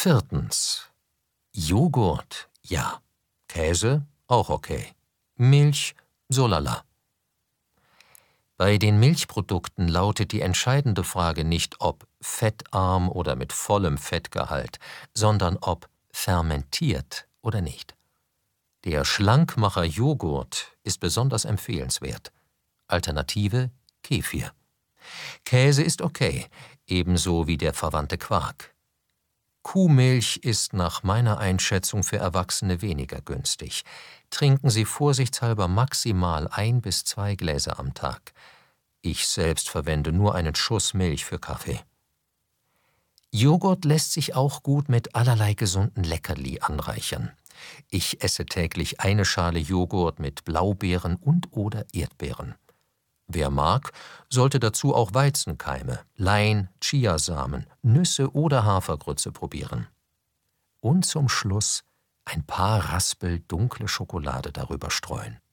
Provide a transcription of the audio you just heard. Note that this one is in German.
Viertens. Joghurt, ja. Käse, auch okay. Milch, so lala. Bei den Milchprodukten lautet die entscheidende Frage nicht, ob fettarm oder mit vollem Fettgehalt, sondern ob fermentiert oder nicht. Der Schlankmacher-Joghurt ist besonders empfehlenswert. Alternative Kefir. Käse ist okay, ebenso wie der verwandte Quark. Kuhmilch ist nach meiner Einschätzung für Erwachsene weniger günstig. Trinken Sie vorsichtshalber maximal 1 bis 2 Gläser am Tag. Ich selbst verwende nur einen Schuss Milch für Kaffee. Joghurt lässt sich auch gut mit allerlei gesunden Leckerli anreichern. Ich esse täglich eine Schale Joghurt mit Blaubeeren und/oder Erdbeeren. Wer mag, sollte dazu auch Weizenkeime, Lein, Chiasamen, Nüsse oder Hafergrütze probieren. Und zum Schluss ein paar Raspel dunkle Schokolade darüber streuen.